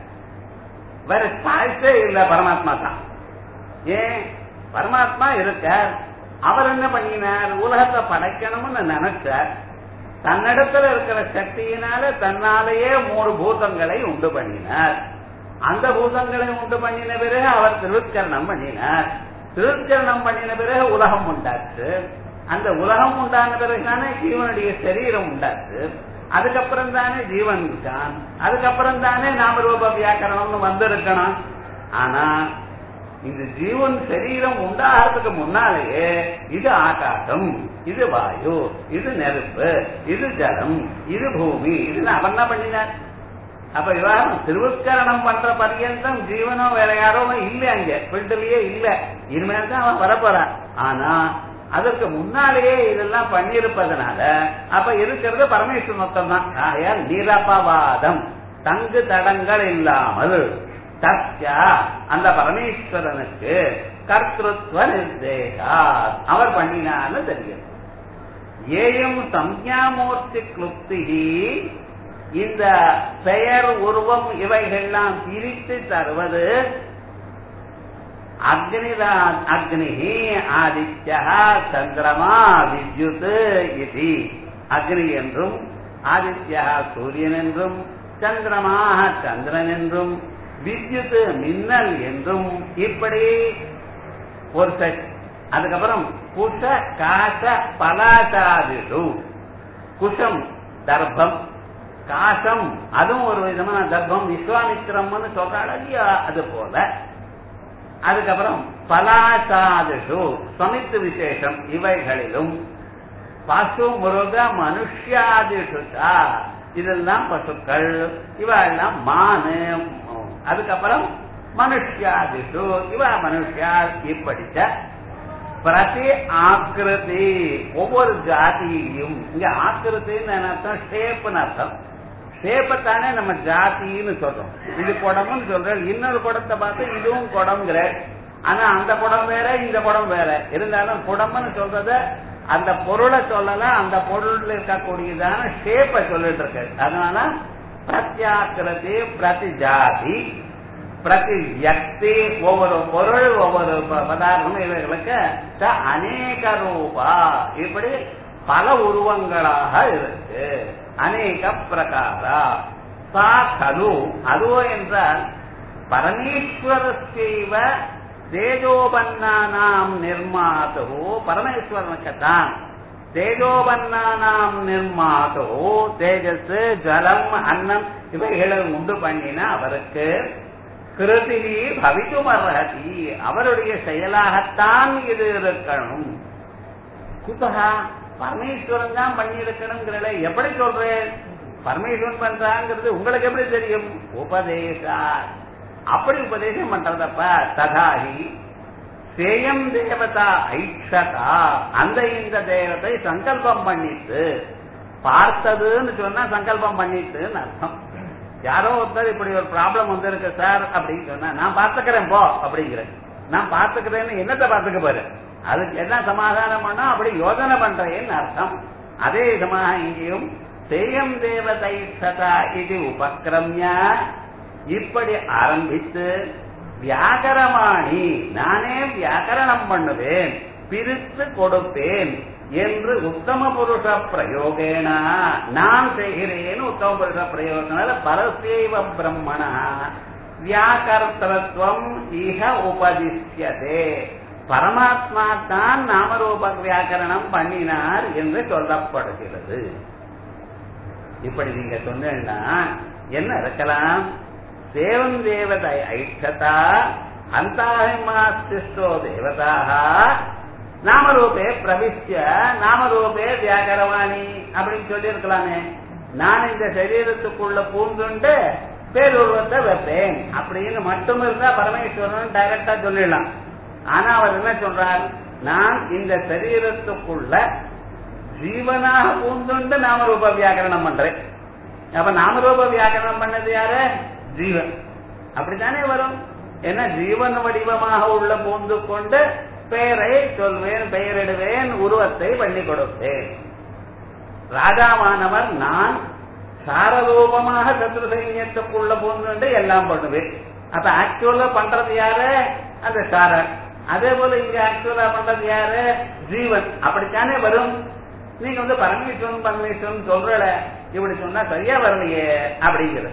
வேற சாய்ஸே இல்ல, பரமாத்மா தான். ஏன்? பரமாத்மா இருக்க, அவர் என்ன பண்ணினார்? உலகத்தை படைக்கணும்னு நினைச்சார். தன்னிடத்துல இருக்கிற சக்தியினால தன்னாலேயே மூணு பூதங்களை உண்டு பண்ணினார். அந்த பூதங்களை உண்டு பண்ணின பிறகு அவர் திருவுத்கரணம் பண்ணினார். திருவுத்கரணம் பண்ணின பிறகு உலகம் உண்டாச்சு. அந்த உலகம் உண்டான பிறகுதானே ஜீவனுடைய சரீரம் உண்டாச்சு. அதுக்கப்புறம் தானே ஜீவன் இருக்கான். அதுக்கப்புறம் தானே நாமரூப வியாக்கரணம்னு வந்திருக்கணும். ஆனா இந்த ஜீவன் சரீரம் உண்டாகிறதுக்கு முன்னாலேயே இது ஆகாசம், இது வாயு, இது நெருப்பு, இது ஜலம், இது பூமி, இது அவன் என்ன பண்ணினார்? அப்ப விவாகம் திருவுத்கரணம் பண்ற பர்யந்தம் ஜீவனோ வேற யாரோ இல்ல, அங்க பில்டர்லயே இல்ல. இனிமேல் தான் அவன் வரப்போறான். ஆனா அதற்கு முன்னாலேயே இதெல்லாம் பண்ணியிருப்பதனால அப்ப இருக்கிறது பரமேஸ்வரன் மொத்தம் தான். ஆகையால் நிரபவாதம், தங்கு தடங்கள் இல்லாமல் சத்யா அந்த பரமேஸ்வரனுக்கு கர்த்திருவ நிர்தேசா அவர் பண்ணினான்னு தெரியும். ஏயும் சம்ஞாமூர்த்தி கிளுப்தி இந்த பெயர் உருவம் இவைகள்லாம் பிரித்து தருவது அக்னிதா அக்னி ஆதித்யா சந்திரமா வித்யுத் இது. அக்னி என்றும் ஆதித்யா சூரியன் என்றும் சந்திரமா சந்திரன் என்றும் வித்யுத் மின்னல் என்றும் இப்படி ஒரு செட். அதுக்கப்புறம் குஷ காச பலாசாதிஷு. குஷம் தர்ப்பம், காசம் அதுவும் ஒரு விதமான தர்ப்பம், விஸ்வாமித்திரம்னு சொல்றாள் இல்லையா, அது போல. அதுக்கப்புறம் பலாசாதிஷு சமித்து விசேஷம் இவைகளிலும் பசு மிருக மனுஷியாதிஷுதா இதெல்லாம் பசுக்கள், இவெல்லாம் மானு. அதுக்கப்புறம் மனுஷியாதிஷு இவ மனுஷியா. இப்படித்த பிரதி ஆக்கிருதி ஒவ்வொரு ஜாதியும் இங்க ஆக்கிருத்தின்னு அர்த்தம் ஷேப்னு அர்த்தம். ஷேப்பத்தானே நம்ம ஜாத்தின்னு சொல்றோம். இது குடம்னு சொல்றேன். இன்னொரு குடத்தை பார்த்து இதுவும் குடம்ங்கிற. ஆனா அந்த குடம் வேற இந்த குடம் வேற இருந்தாலும் குடம்னு சொல்றத அந்த பொருளை சொல்லலாம், அந்த பொருள் இருக்கக்கூடியதான ஷேப்பை சொல்லிட்டு இருக்கு. அதனால பிரத்யாக்கிருதி, பிரதிஜாதி, பிரதி வியக்தி, ஒவ்வொரு பொருள் ஒவ்வொரு பதார்த்தம் இவைகளுக்கு அநேக ரூபா, இப்படி பல உருவங்களாக இருக்கு. அநேக பிரகாரா சா கலு, அதுவோ என்றால் பரமேஸ்வரஸ்யைவ தேஜோபன்னானாம் நிர்மாதோ, பரமேஸ்வரனுக்குத்தான் தேஜோபன்னானாம் நிர்மாதோ, தேஜஸ் ஜலம் அன்னம் இவைகளை உண்டு பண்ணின அவருக்கு கிருதி பவிதுமர்ஹதி, அவருடைய செயலாகத்தான் இது இருக்கணும். குதஹா, பரமேஸ்வரன் தான் பண்ணி இருக்கணுங்கிறத எப்படி சொல்றேன்? பரமேஸ்வரன் பண்றாங்கிறது உங்களுக்கு எப்படி தெரியும்? உபதேசா, அப்படி உபதேசம் பண்றதப்ப. ததாஹி சேயம் தேவதா ஐஷதா, அந்த இந்த தேவத்தை சங்கல்பம் பண்ணிட்டு, பார்த்ததுன்னு சொன்னா சங்கல்பம் பண்ணிட்டுன்னு அர்த்தம். யாரோ ஒருத்தர் இப்படி ஒரு ப்ராப்ளம் வந்து இருக்கு சார் அப்படின்னு சொன்னா, நான் பாத்துக்கிறேன் போ அப்படிங்கிறேன். நான் பாத்துக்கிறேன்னு என்னத்தை பாத்துக்க பாரு, அதுக்கு என்ன சமாதானம் பண்ணா அப்படி யோசனை பண்றேன்னு அர்த்தம். அதே விதமாக இங்கேயும் சேயம் தேவதை சதா இது உபக்கிரமிய, இப்படி ஆரம்பித்து வியாக்கரமாணி, நானே வியாக்கரணம் பண்ணுவேன், பிரித்து கொடுப்பேன் என்று உத்தம புருஷ பிரயோகேன நான் செய்கிறேன். உத்தம புருஷ பிரயோகனால பரஸ்யைவ பிரம்மண வியாக்கர்த்தத்துவம் இஹ உபதிஷ்யதே, பரமாத்மா தான் நாமரூப வியாக்கரணம் பண்ணினார் என்று சொல்லப்படுகிறது. இப்படி நீங்க சொன்னா என்ன இருக்கலாம்? தேவம் தேவதை ஐஷதா அந்தாஹிமாஸ்திஷ்டோ தேவதாக நாமரூபே பிரவிஷ்ய நாமரூபே வியாகரவாணி அப்படின்னு சொல்லி இருக்கலாமே. நான் இந்த சரீரத்துக்குள்ள பூந்துண்டு பேருருவத்தை வைப்பேன் அப்படின்னு மட்டும் இருந்தா பரமேஸ்வரன் டைரக்டா சொல்லிடலாம். ஆனா அவர் என்ன சொல்றார்? நான் இந்த சரீரத்துக்குள்ள ஜீவனாக பூந்துண்டு நாமரூப வியாக்கரணம் பண்றேன். அப்ப நாமரூப வியாக்கரணம் பண்ணது யாரு? ஜீவன். அப்படித்தானே வரும். ஏன்னா ஜீவன் வடிவமாக உள்ள பூந்து கொண்டு பெயரை சொல்வேன், பெயரிடுவேன், உருவத்தை பண்ணி கொடுப்பேன். ராஜாவானவர் நான் சாரரூபமாக சத்ரு சைன்யத்துக்குள்ள பூந்து எல்லாம் பண்ணுவேன். அப்ப ஆக்சுவலா பண்றது யாரு? அந்த சாரன். அதே போல இங்க ஆக்சுவலா பண்றது யாரு? ஜீவன். அப்படித்தானே வரும். நீங்க வந்து பரமேஸ்வரன் பரமேஸ்வரன் சொல்ற இப்படி சொன்னா சரியா வரலையே அப்படிங்கிறது.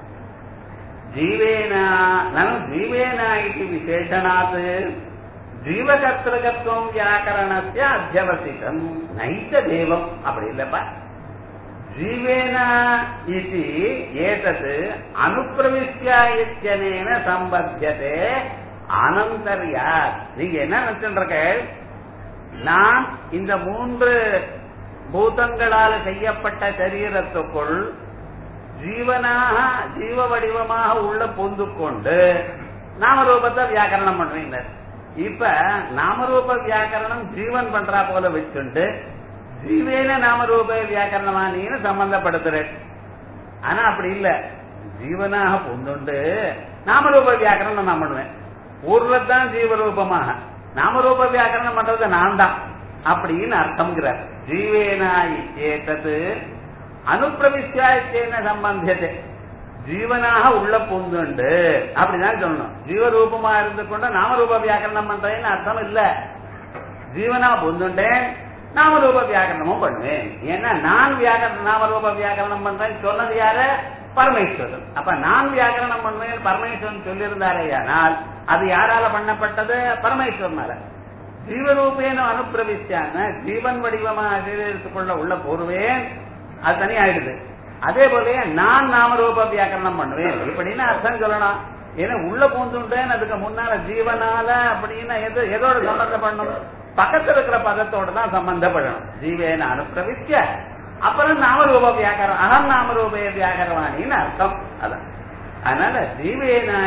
ஜீவேனா நான் ஜீவேனா இது விசேஷனாத் ஜீவகர்த்தகத்துவம் வியாக்கரணஸ்ய அத்தியவசிதம் நைத்த தேவம். அப்படி இல்லப்பா. ஜீவேனா இது ஏதத் அனுப்பிரவிஷ்ய இத்யனேன சம்பத்யதே அனந்தர்யா. நீங்க என்ன நினைச்சுருக்க? நான் இந்த மூன்று பூதங்களால் செய்யப்பட்ட சரீரத்துக்குள் ஜீவனாக ஜீவ வடிவமாக உள்ள பொந்து கொண்டு நாமரூபத்தை வியாக்கரணம் பண்றீங்க. இப்ப நாமரூப வியாக்கரணம் ஜீவன் பண்றா போல வச்சுண்டு ஜீவேன நாமரூப வியாக்கரணமானின்னு சம்பந்தப்படுத்துறேன். ஆனா அப்படி இல்ல. ஜீவனாக பொந்துண்டு நாமரூப வியாக்கரணம் நான் பண்ணுவேன். ஊர்லதான் ஜீவரூபமாக நாமரூப வியாக்கரணம் பண்றது நான் தான் அப்படின்னு அர்த்தம்ங்கிறார். ஜீவேனா ஏதது அனுப்பிரவிஷ்ய சம்பந்தத்தை ஜீவனாக உள்ள பூந்துண்டு அப்படிதான் சொல்லணும். ஜீவரூபமா இருந்து கொண்டு நாமரூப வியாக்கரணம் பண்றேன்னு அர்த்தம் இல்ல. ஜீவனா பூந்துண்டேன், நாமரூப வியாக்கரணமும் பண்ணுவேன். ஏன்னா நான் வியாக்கரணம் நாமரூப வியாக்கரணம் பண்றேன்னு சொன்னது யாரு? பரமேஸ்வரன். அப்ப நான் வியாக்கரணம் பண்ணுவேன் பரமேஸ்வரன் சொல்லியிருந்தாரே, ஆனால் அது யாரால பண்ணப்பட்டது? பரமேஸ்வரனால. ஜீவரூபேன அனுப்பிரவிஷ்யான ஜீவன் வடிவமாக சரீரத்துக்குள்ள உள்ள போருவேன், அது தனி ஆயிடுது. அதே போல நான் நாமரூப வியாக்கரணம் பண்ணுவேன் இப்படின்னு அர்த்தம் சொல்லணும். ஏன்னா உள்ள பூந்துட்டேன் அதுக்கு முன்னால ஜீவனால அப்படின்னா எது எதோட சம்பந்தப்படணும்? பக்கத்துல இருக்கிற பதத்தோட தான் சம்பந்தப்படணும். ஜீவேன அனுப்பிரவிஷ்ய அப்புறம் நாமரூப வியாக்கரணம் அகம் நாமரூப வியாக்கரவாணின்னு அர்த்தம். அதான். அதனால ஜீவேனா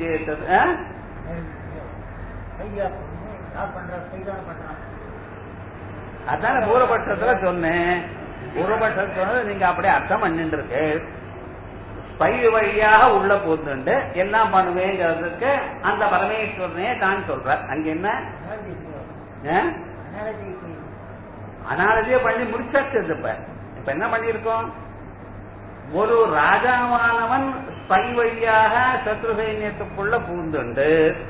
அதான பூர்வபட்சத்துல சொன்னேன். பூர்வபட்சத்துல சொன்னது நீங்க அப்படியே அர்த்தம் பண்ணிட்டு இருக்கு. பயிர் வழியாக உள்ள போந்துண்டு எல்லாம் பண்ணுவேங்கிறதுக்கு அந்த பரமேஸ்வரனே தான் சொல்ற. அங்க என்ன அனாலஜியே பண்ணி முடிச்சாச்சு. இப்ப இப்ப என்ன பண்ணிருக்கோம், ஒரு ராஜாவானவன் ஸ்பை வழியாக சத்ரு சைன்யத்துக்குள்ள பூந்துண்டு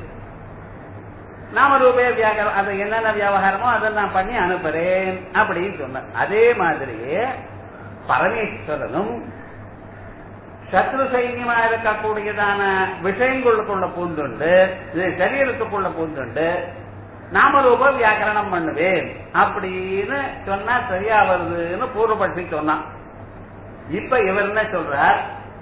நாம ரூபே வியாபாரம் அது என்னென்ன வியாபாரமோ அதை நான் பண்ணி அனுப்புறேன் அப்படின்னு சொன்ன. அதே மாதிரியே பரமேஸ்வரனும் சத்ரு சைன்யமா இருக்கக்கூடியதான விஷயங்களுக்குள்ள பூந்துண்டு சரீரத்துக்குள்ள பூந்துண்டு நாமரூப வியாக்கரணம் பண்ணுவேன் அப்படின்னு சொன்னா சரியா வருதுன்னு பூர்வபட்சி சொன்னான். இப்ப இவர் என்ன சொல்றார்,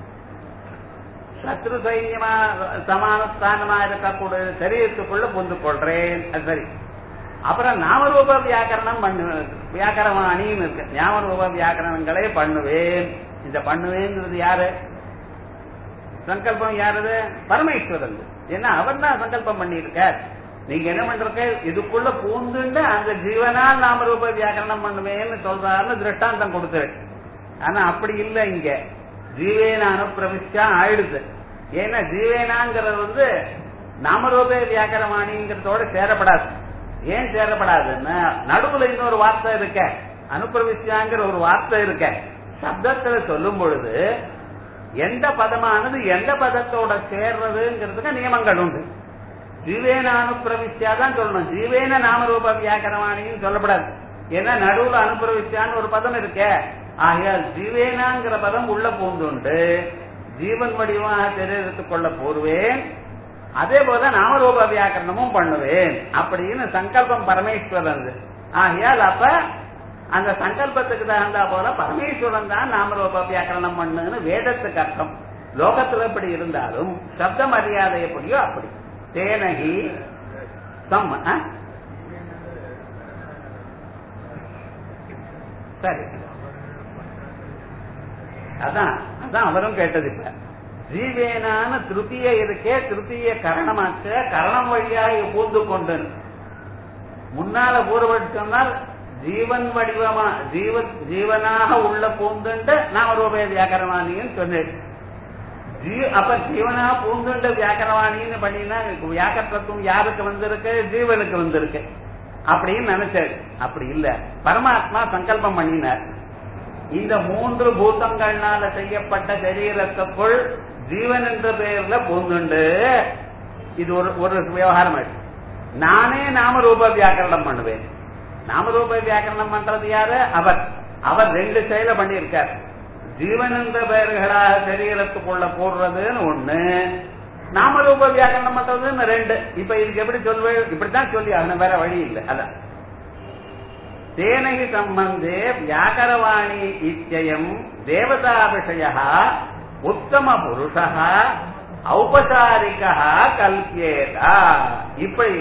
சத்ரு சைன்யமா சமானஸ்தானமா இருக்கக்கூடிய சரீரத்துக்குள்ள புந்து கொள்றேன், அது சரி. அப்புறம் நாமரூப வியாக்கரணம் பண்ணு வியாக்கரவாணின்னு இருக்கு, நாமரூப வியாக்கரணங்களே பண்ணுவேன். இந்த பண்ணுவேங்கிறது யாரு, சங்கல்பம் யாருது, பரமேஸ்வரன். ஏன்னா அவர் தான் சங்கல்பம் பண்ணியிருக்கார். நீங்க என்ன பண்றீங்க, இதுக்குள்ள பூந்துண்டு அந்த ஜீவனால் நாமரூப வியாக்கரணம் பண்ணுவேன்னு சொல்றாருன்னு திருஷ்டாந்தம் கொடுத்து. ஆனா அப்படி இல்லை, இங்க ஜீவேன அனுப்பிரவிச்சா ஆயிடுது. ஏன்னா ஜீவேனாங்கிறது வந்து நாமரூப வியாக்கரவாணிங்கிறதோட சேரப்படாது. ஏன் சேரப்படாதுன்னா நடுவுல இன்னொரு வார்த்தை இருக்க, அனுப்பிரவிச்சாங்கிற ஒரு வார்த்தை இருக்க. சப்தத்துல சொல்லும் பொழுது எந்த பதமானது எந்த பதத்தோட சேர்றதுங்கிறதுக்கு நியமங்கள் உண்டு. ஜீவேன அனுப்பிரவிச்சாதான் சொல்லணும், ஜீவேன நாமரூப வியாக்கரவாணின்னு சொல்லப்படாது. ஏன்னா நடுவுல அனுப்பிரவிச்சான்னு ஒரு பதம் இருக்க. ஆகையால் ஜீவேனாங்கிற பதம் உள்ள பூந்துண்டு ஜீவன் வடிவாக தெரிவித்துக் கொள்ள போர்வேன், அதே போல நாமரூப வியாக்கரணமும் பண்ணுவேன் அப்படின்னு சங்கல்பம் பரமேஸ்வரன். ஆகையால் அப்ப அந்த சங்கல்பத்துக்கு தகுந்தா போல பரமேஸ்வரன் தான் நாமரூப வியாக்கரணம் பண்ணுன்னு வேதத்துக்கு அர்த்தம். லோகத்துல எப்படி இருந்தாலும் சப்த மரியாதை எப்படியோ அப்படி. தேனகி சம் சரி, அதான் அதான் அவரும் கேட்டது. இப்ப ஜீவேனான திருத்திய இருக்கே, திருத்திய கரணமாச்ச, கரணம் வழியாக பூந்து கொண்டு முன்னால பூர்வபட்சி சொன்னால் ஜீவன் வடிவமா ஜீவ ஜீவனாக உள்ள பூந்துண்டு நாமரூப வியாக்கரவாணின்னு சொன்னேன். அப்ப ஜீவனா பூந்துண்டு வியாக்கரவாணின்னு பண்ணினா வியாக்கரத்துவம் யாருக்கு வந்திருக்கு, ஜீவனுக்கு வந்திருக்கு அப்படின்னு நினைச்சாரு. அப்படி இல்ல, பரமாத்மா சங்கல்பம் பண்ணினார். இந்த மூன்று பூதங்கள்னால செய்யப்பட்ட சரீரத்துக்குள் ஜீவன் என்ற பெயர்ல பூந்துண்டு இது ஒரு ஒரு விவகாரம். நானே நாமரூப வியாக்கரணம் பண்ணுவேன். நாமரூப வியாக்கரணம் பண்றது யாரு, அவர். அவர் ரெண்டு செயல பண்ணியிருக்கார். ஜீவன் என்ற பெயர்களாக சரீரத்துக்குள்ள போடுறதுன்னு ஒண்ணு, நாமரூப வியாக்கரணம் பண்றதுன்னு ரெண்டு. இப்ப இதுக்கு எப்படி சொல்வேன், இப்படித்தான் சொல்லி ஆகணும், வேற வழி இல்லை. அதான் தேனகி சம்பந்தே வியாக்கரவாணி இத்தியம் தேவதா விஷய உத்தம புருஷ ஔபசாரிக கல்பியேதா. இப்படி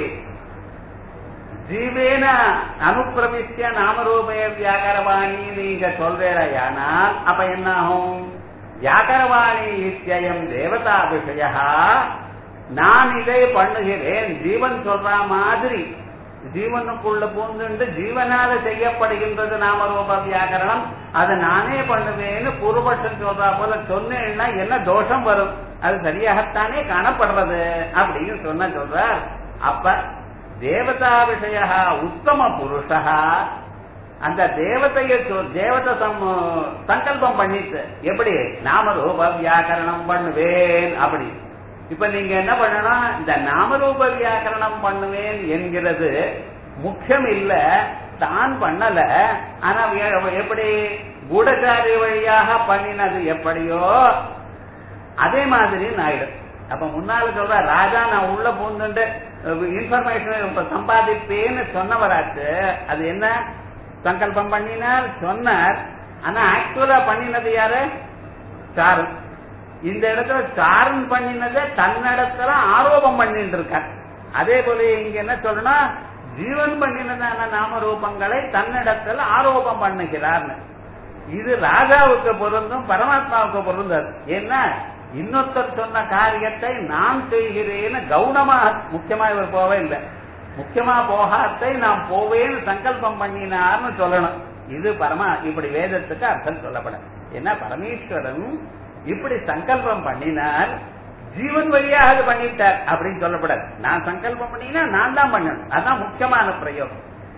ஜீவேன அனுப்பிரவிஷ்ய நாமரூபே வியாக்கரவாணி நீங்க சொல்றேனால் அப்ப என்ன ஆகும், வியாக்கரவாணி இத்தியம் தேவதா விஷய, நான் இதை பண்ணுகிறேன், ஜீவன் சொல்ற மாதிரி ஜீவனுக்குள்ள பூந்துண்டு ஜீவனால செய்யப்படுகின்றது நாமரூப வியாக்கரணம், அதை நானே பண்ணுவேன்னு பூர்வபட்சம் சொல்றா போல சொன்னேன்னா என்ன தோஷம் வரும், அது சரியாகத்தானே காணப்படுறது அப்படின்னு சொன்ன சொல்றார். அப்ப தேவதா விஷய உத்தம புருஷா, அந்த தேவதைய தேவதை சங்கல்பம் பண்ணிட்டு எப்படி நாமரூப வியாக்கரணம் பண்ணுவேன் அப்படி. இப்ப நீங்க என்ன பண்ணணும், இந்த நாமரூப வியாக்கரணம் பண்ணுவேன் என்கிறது முக்கியம் இல்ல, தான் பண்ணல. ஆனா எப்படி கூடச்சாரி வழியாக பண்ணினது எப்படியோ அதே மாதிரி ஆயிடும். அப்ப முன்னால சொல்ற ராஜா நான் உள்ள பூந்துட்டு இன்ஃபர்மேஷன் சம்பாதிப்பேன்னு சொன்னவராச்சு, அது என்ன சங்கல்பம் பண்ணினார் சொன்னார். ஆனா ஆக்சுவலா பண்ணினது யாரு, சாரு. இந்த இடத்துல சாரன் பண்ணினதை தன்னிடத்துல ஆரோபம் பண்ணிட்டு இருக்கார். அதே போல இங்க என்ன சொல்லணும், ஜீவன் பண்ணினதான நாமரூபங்களை தன்னிடத்துல ஆரோபம் பண்ணுகிறார்னு. இது ராஜாவுக்கு பொருந்தும், பரமாத்மாவுக்கு பொருந்தாது. ஏன்னா இன்னொருத்தர் சொன்ன காரியத்தை நான் செய்கிறேன்னு கவுனமா முக்கியமா இவர் போவே இல்லை, முக்கியமா போகாத்தை நான் போவேன்னு சங்கல்பம் பண்ணினார்னு சொல்லணும். இது பரமா இப்படி வேதத்துக்கு அர்த்தம் சொல்லப்பட. ஏன்னா பரமேஸ்வரன் இப்படி சங்கல்பம் பண்ணினார், ஜீவன் வழியாக அது பண்ணிட்டார் அப்படின்னு சொல்லப்படாது. நான் சங்கல்பம் பண்ணினா நான் தான் பண்ணணும், அதான் முக்கியமான பிரயோகம்.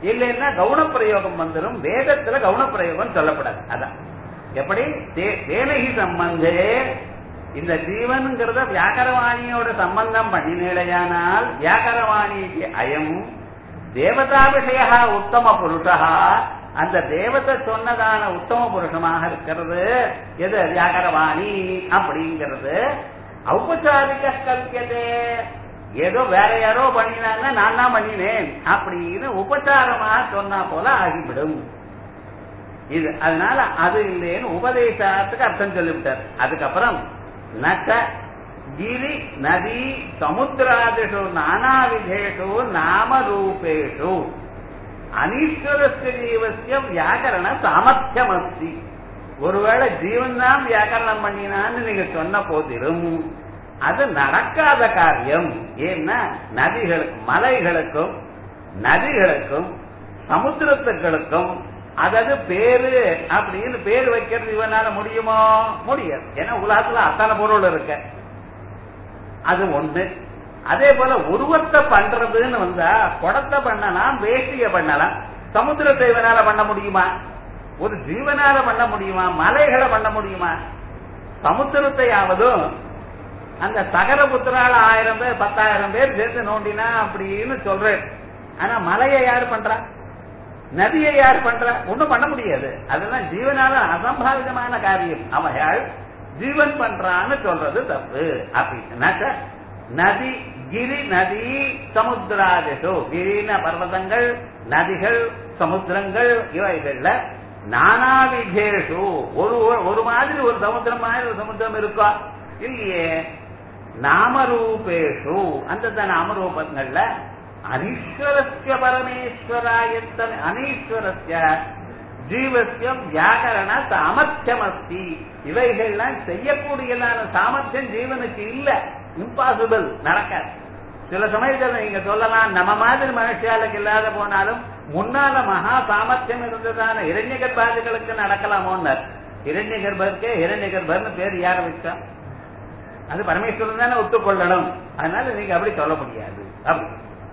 இல்லைன்னா கவுனப்பிரயோகம் வந்துடும். வேதத்துல கவுனப்பிரயோகம் சொல்லப்படாது. அதான் எப்படி தேனகி சம்பந்தே இந்த ஜீவன்கிறத வியாக்கரவாணியோட சம்பந்தம் பண்ணினேடையானால் வியாக்கரவாணிக்கு அயம் தேவதா விஷய உத்தம புருஷா, அந்த தேவதை சொன்னதான உத்தம புருஷமாக இருக்கிறது எது வியாக்கரவாணி அப்படிங்கிறது. ஔபச்சாரிக கல்யதே, ஏதோ வேற யாரோ பண்ணினாங்க நான் தான் பண்ணினேன் அப்படின்னு உபச்சாரமா சொன்னா போல ஆகிவிடும் இது. அதனால அது இல்லைன்னு உபதேசத்துக்கு அர்த்தம் சொல்லிவிட்டார். அதுக்கப்புறம் நச்ச கிரி நதி சமுத்திராதிஷு நானாவிதேஷு நாமரூபேஷு அனீஸ்வரஸ்ய ஜீவஸ்ய வியாக்கரண சாமர்த்தியம் அஸ்தி. ஒருவேளை ஜீவன் தான் வியாக்கரணம் பண்ணினான்னு நீங்க சொன்ன போதிலும் அது நடக்காத காரியம். ஏன்னா நதிகளுக்கு மலைகளுக்கும் நதிகளுக்கும் சமுத்திரத்துகளுக்கும் அதாவது பேரு அப்படின்னு பேரு வைக்கிறது இவனால முடியுமோ? முடியாது. ஏன்னா உலகத்துல அத்தனை பொருள் இருக்க அது ஒண்ணு. அதே போல உருவத்தை பண்றதுன்னு வந்தா குடத்தை பண்ணலாம், வேஷ்டிய பண்ணலாம். சமுத்திரத்தை இவனால பண்ண முடியுமா? ஒரு ஜீவனால பண்ண முடியுமா? மலைகளை பண்ண முடியுமா? சமுத்திரத்தையாவதும் அந்த சகர புத்திரால ஆயிரம் பேர் பத்தாயிரம் பேர் சேர்ந்து நோண்டினா அப்படின்னு சொல்றேன். ஆனா மலையை யாரு பண்றா? நதியை யார் பண்ற? ஒண்ணும் பண்ண முடியாது. அதெல்லாம் ஜீவனால அசம்பாவிதமான காரியம். அவையாள் ஜீவன் பண்றான்னு சொல்றது தப்பு. அப்படின்னாக்க நதி கிரி நதி சமுத்திராதிஷு, கிரின பர்வதங்கள் நதிகள் சமுத்திரங்கள் இவைகள்ல நானாவிதேஷு ஒரு ஒரு மாதிரி ஒரு சமுத்திரம் மாதிரி ஒரு சமுத்திரம் இருக்கா இல்லையே. நாமரூபேஷு அந்த நாமரூபங்கள்ல அனீஸ்வரஸ்ய பரமேஸ்வராயத்தன அனீஸ்வரஸ்ய ஜீவஸ்ய வியாக்கரண சாமர்த்தியம் அஸ்தி. இவைகள்லாம் செய்யக்கூடியதான சாமர்த்தியம் ஜீவனுக்கு இல்ல. இம்பாசிபிள், நடக்காது. சில சமயத்தில் நீங்க சொல்லலாம் நம்ம மாதிரி மனுஷாளுக்கு இல்லாத போனாலும் முன்னால மகா சாமர்த்தியம் இருந்ததான இரண்ய கர்ப்பாதிகளுக்கு நடக்கலாமோன்னு. இரண்ய கர்ப்பருக்கே இரண்ய கர்ப்பர்னு பேர் யார வச்சா? அது பரமேஸ்வரன் தானே ஒத்துக்கொள்ளணும். அதனால நீங்க அப்படி சொல்ல முடியாது. அப்படி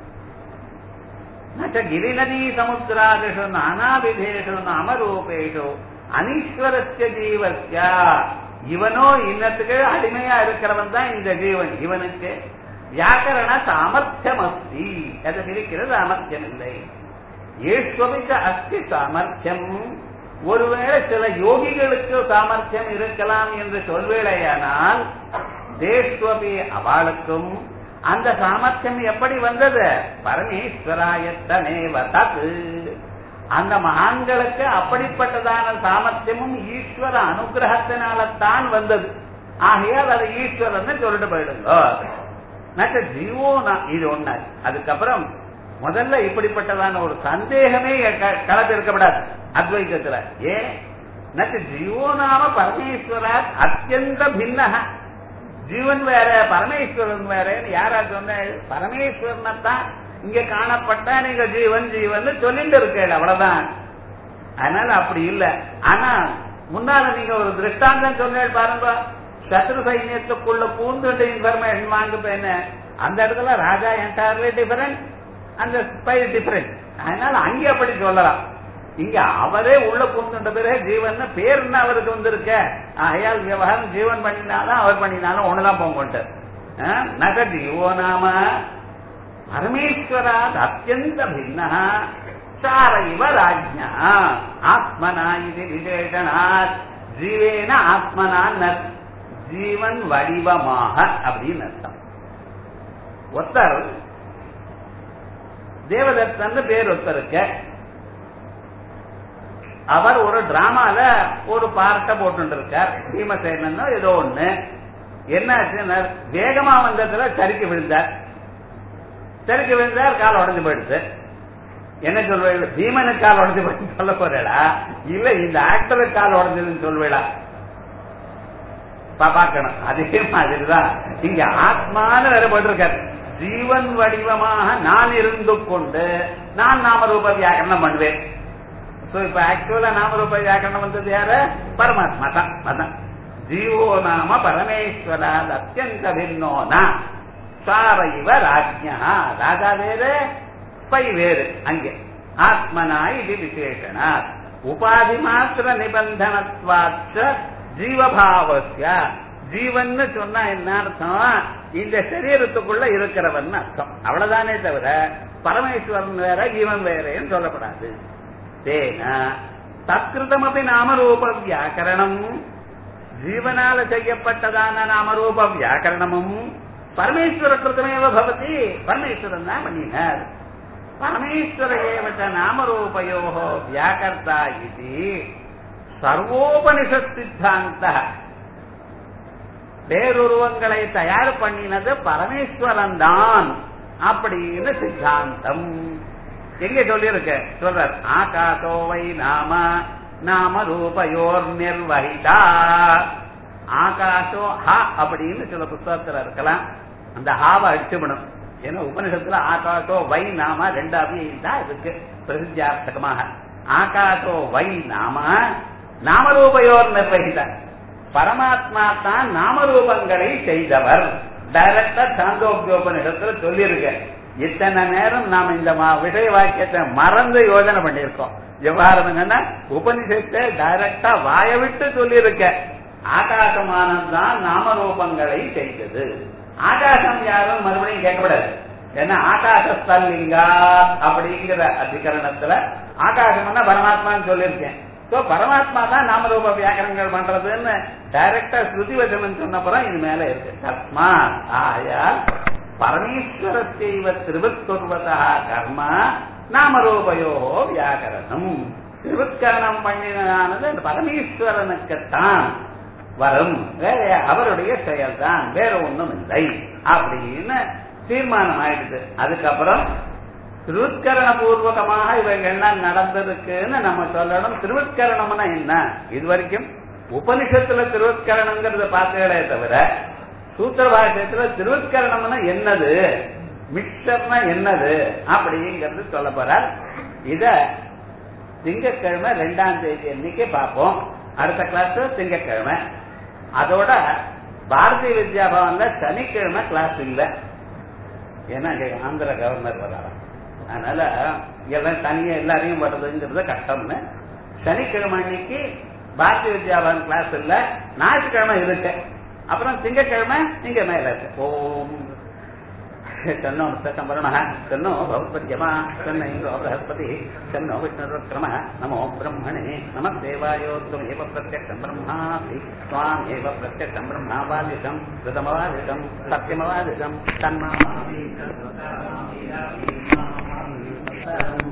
கிரிநதி சமுத்திராதிஷு நானாவிதேஷு நாமரூபேஷு அனீஸ்வரஸ்ய ஜீவஸ்ய, இவனோ இன்னத்துக்கு அடிமையா இருக்கிறவன் தான் இந்த ஜீவன். இவனுக்கு வியாக்கரண சாமர்த்தியம் அஸ்தி, அது இருக்கிற சாமர்த்தியம் இல்லை. ஏஸ்வமிச்ச அஸ்தி சாமர்த்தியம். ஒருவேளை சில யோகிகளுக்கு சாமர்த்தியம் இருக்கலாம் என்று சொல்வேளையானால் தேஸ்வபி அவளுக்கும் அந்த சாமர்த்தியம் எப்படி வந்தது? பரமேஸ்வராயத்தனேவ தத், அந்த மகான்களுக்கு அப்படிப்பட்டதான சாமர்த்தியமும் ஈஸ்வர அனுகிரகத்தினால்தான் வந்தது. ஆகையால் அதை ஈஸ்வரன் சொல்லிட்டு போயிடுங்க. நச்ச ஜீவோனா இது ஒண்ணு. அதுக்கப்புறம் முதல்ல இப்படிப்பட்டதான ஒரு சந்தேகமே கலந்து இருக்கப்படாது அத்வைதத்துல. ஏன் நச்ச ஜீவோனாம பரமேஸ்வரா அத்தியந்த பின்ன, ஜீவன் வேற பரமேஸ்வரன் வேறன்னு யாரா சொன்ன? பரமேஸ்வரனைத்தான் இங்க காணப்பட்ட நீங்க ஜீவன் ஜீவன் சொல்லிட்டு இருக்கேன், அவ்வளவுதான். அதனால அப்படி இல்ல. ஆனா முன்னால நீங்க ஒரு திருஷ்டாந்தம் சொன்னேன் பாருங்க, சத்ரு சைன்யத்துக்குள்ள பூந்துட்டு இன்ஃபர்மேஷன் வாங்குப்பேன்னு. அந்த இடத்துல ராஜா என்டையர்லி டிஃபரெண்ட், அந்த ஸ்பை டிஃபரெண்ட். அதனால அங்கே அப்படி சொல்லலாம். இங்க அவரே உள்ள பூந்துட்ட பிறகு ஜீவன் பேருன்னு அவருக்கு வந்திருக்க. ஆகையால் விவகாரம் ஜீவன் பண்ணினாலும் அவர் பண்ணினாலும் ஒண்ணுதான் போங்கொண்டு. நக ஜீவோ நாம பரமேஸ்வராத் அத்தியந்த பின்னா சாரைவ ராஜ்ஞா ஆத்மனா இது விசேஷனாத் ஜீவேன ஆத்மனா ஜீவன் வடிவமாக அப்படின்னு அர்த்தம். ஒருத்தர் தேவதத்தன் பேர் ஒருத்தருக்கு, அவர் ஒரு டிராமால ஒரு பார்ட்ட போட்டு இருக்கார். பீமசேனோ ஏதோ ஒண்ணு. என்ன வேகமா வந்ததுல சரிக்கு விழுந்தார். சரிக்கு விழுந்தார், கால் உடஞ்சு போயிடுச்சு. என்ன சொல்வேளா? பீமனுக்கு கால் உடஞ்சு போயிட்டு சொல்ல போறா இல்ல இந்த ஆக்டருக்கு கால் உடஞ்சதுன்னு சொல்வேளா? பாக்கணும். அதே மாதிரிதான் இங்க ஆத்மான்னு வேற போட்டிருக்காரு. ஜீவன் வடிவமாக நான் இருந்து கொண்டு நான் நாமரூப வியாக்கரணம் பண்ணுவேன். இப்ப ஆக்சுவலா நாமரூப வியாக்கரணம் வந்தது யாரு? பரமாத்மா தான். அதான் ஜீவோ நாம பரமேஸ்வரா அத்தியந்த பின்னோனா சாரைவ ராஜ்யா. ராஜா வேறு, பை வேறு. அங்கே ஆத்மனா இது விசேஷனா உபாதி மாத்திர நிபந்தனத்வாச்ச ஜீவபாவஸ்ய ஜீவன் சொன்னா என்ன அர்த்தம் இந்த சரீரத்துக்குள்ள இருக்கிறவன் அர்த்தம் அவ்வளவுதானே தவிர பரமேஸ்வரன் வேற ஜீவன் வேறேன்னு சொல்லப்படாது. தேனா தத்கிருதமபி நாமரூப வியாக்கரணம் ஜீவனால செய்யப்பட்டதான நாமரூப வியாக்கரணமும் பரமேஸ்வர கிருதமேவ பவதி பரமேஸ்வரன் தான் பண்ணினார். பரமேஸ்வர ஏவச்ச நாமரூபயோ வியாக்கர்த்தா இது சர்வோபனிஷத் சித்தாந்த பேருருவங்களை தயார் பண்ணினது பரமேஸ்வரன் தான் அப்படின்னு சித்தாந்தம் எங்க சொல்லிருக்க சொல்றார். ஆகாசோ வை நாம நாம ரூபயோர் நிர்வகிதா ஆகாசோ ஹா அப்படின்னு சில புத்தகத்துல இருக்கலாம். அந்த ஹாவை அடிச்சுவிடும். ஏன்னா உபனிஷத்துல ஆகாசோ வை நாம ரெண்டாவே தான் இருக்கு பிரசித்தியார்த்தகமாக. ஆகாசோ வை நாம நாமரூபயோர் நிர்வகிதா பரமாத்மா தான் நாமரூபங்களை செய்தவர். டைரக்டா சாந்தோக்கியோபனிஷத்துல சொல்லியிருக்க. இத்தனை நேரம் நாம் இந்த விஷய வாக்கியத்தை மறந்து யோஜனை பண்ணியிருக்கோம். விவகாரம் என்னன்னா உபனிஷத்தை டைரக்டா வாய விட்டு சொல்லியிருக்க. ஆகாசமானதுதான் நாமரூபங்களை செய்தது. ஆகாசம் யாரும் மறுபடியும் கேட்கப்படாது. ஏன்னா ஆகாசஸ்தல்லிங்கா அப்படிங்கிற அதிகரணத்துல ஆகாசம்னா பரமாத்மான்னு சொல்லியிருக்கேன். பரமாத்மா தான் நாமரூப வியாக்கரணங்கள் பண்றதுன்னு டைரக்டா ஸ்ருதி வசனம் சொன்னப்பறம் இது மேல இருக்கு. தஸ்மா ஆயால் பரமேஸ்வரத்தைவ திருவத்குர்வதா கர்ம நாமரூபயோ வியாக்கரணம் திருவத்கரணம் பண்ணினதானது பரமேஸ்வரனுக்குத்தான் வரும். வேற அவருடைய செயல்தான், வேற ஒண்ணும் இல்லை அப்படின்னு தீர்மானம் ஆயிடுது. அதுக்கப்புறம் திருவுத்கரண பூர்வகமாக இவைகள்லாம் நடந்திருக்குன்னு நம்ம சொல்லணும். திருவுத்கரணம்னா என்ன? இது வரைக்கும் உபனிஷத்துல திருவுத்கரணங்கிறத பார்த்தீங்களே தவிர சூத்திர பாஷ்யத்துல திருவுத்கரணம்னா என்னது, மிக்சர்னா என்னது அப்படிங்கிறது சொல்ல போறார். இத திங்கட்கிழமை ரெண்டாம் தேதி அன்னைக்கு பார்ப்போம். அடுத்த கிளாஸ் திங்கட்கிழமை. அதோட பாரதிய வித்யா பவன்ல சனிக்கிழமை கிளாஸ் இல்லை. ஏன்னா ஆந்திர கவர்னர் வராங்க. அதனால எல்லாம் தனியா எல்லாரையும் வர்றதுங்கிறது கஷ்டம்னு சனிக்கிழமை அன்னைக்கு பாரதிய வித்யாபவன் கிளாஸ் இல்ல. ஞாயிற்றுக்கிழமை இருக்கு. அப்புறம் திங்கட்கிழமை இங்க மேல இருக்கு. ஓம் तन्नो सतम्बरणः तन्नो भवत्पद्यमा तन्न इन्द्रो बृहस्पति तन्नो विष्णुरुक्रमः नमो ब्रह्मणे नमः देवायो त्वमेव प्रत्यक्षं ब्रह्मासि त्वामेव प्रत्यक्षं ब्रह्मावादितं कृतमवादितं सत्यमवादितं तन्मामि